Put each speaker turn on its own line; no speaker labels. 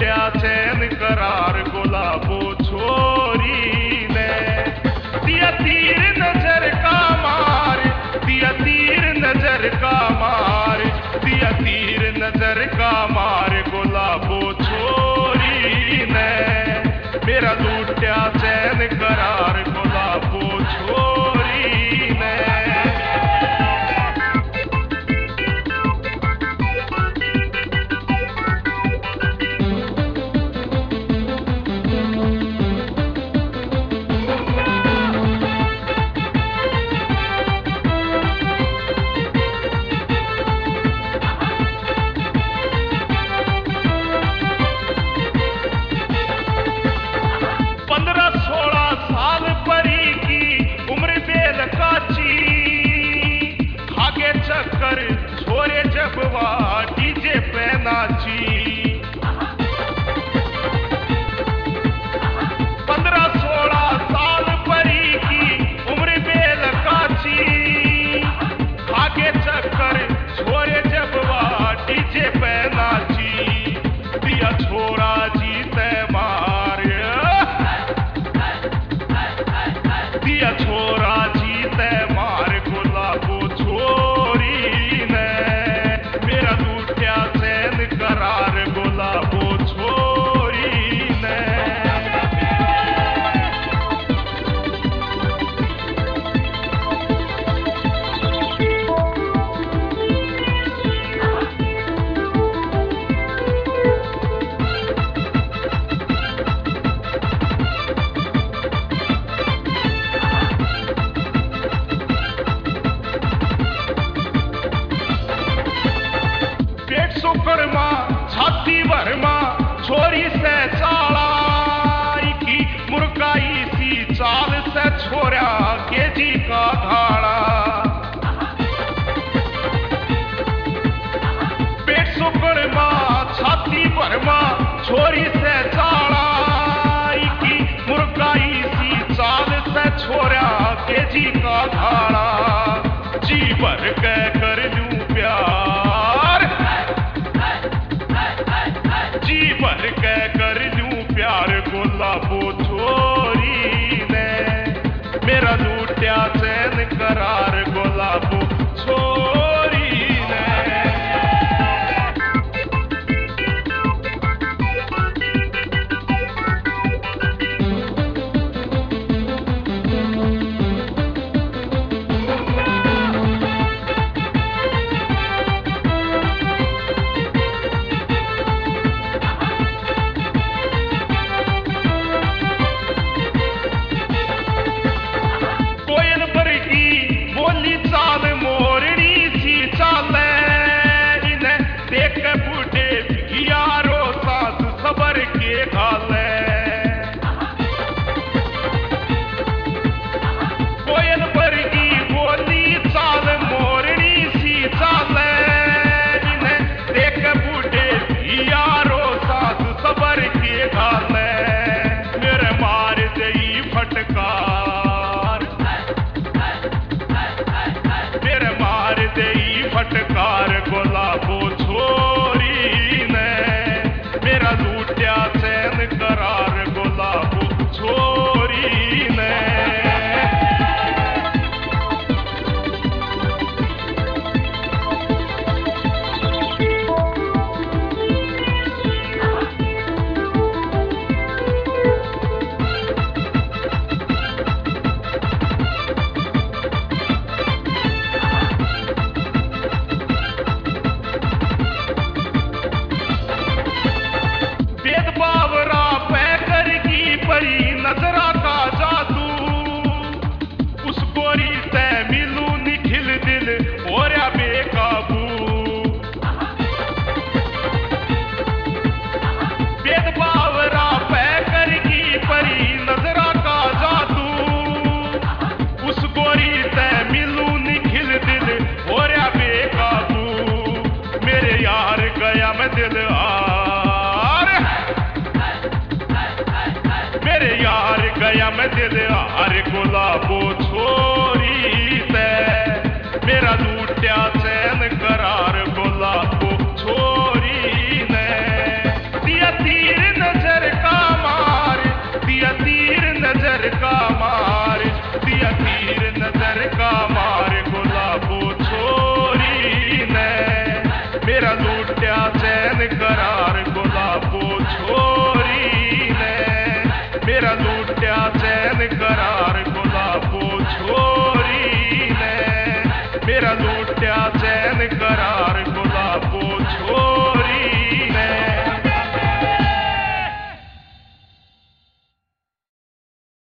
लूटिया चैन करार गुलाबो छोरी ने। दिया तीर नजर का मार, दिया तीर नजर का मार, दिया तीर नजर का मार गुलाबो छोरी ने। मेरा लूटिया चैन करार गुलाबो छोरी ने। छोरे जब वह डीजे पे नाची, 15-16 साल परी की उम्र बेल काची। आगे चक्कर छोरे जब वह डीजे पे नाची। दिया छोरा जीते मार, दिया छोरा जीते मार गुलाबो छोरी ने। मेरा लूटिया चैन करार गुलाबो छोरी ने। सुकरमा छाती भरमा छोरी से चाला की मुर्गाई सी चाल से छोरा के जी का घाड़ा। पेट सुकरमा छाती भरमा छोरी से चाला की मुर्गाई सी चाल से छोरा के जी का घाड़ा। जी भर के कर लूं प्यार, जी भर के कर लूं प्यार गुलाबो छोरी ने। मेरा लूटिया चैन करार गुलाबो छोरी ने। फटकार गुलाबो छोरी ने। मेरा लूटिया चैन करार गुलाबो छोरी ने। नजरा का जादू उस गोरी से मिलू निखिल दिल और बेकाबू। भेदभावरा पैकर की परी नजरा का जादू उस गोरी से मिलू निखिल दिल और बेकाबू। मेरे यार गया मैं दिल यार गया मैं दिल आर गुलाबो छोरी से। मेरा लूटिया चैन करार गुलाबो छोरी ने। दिया तीर करा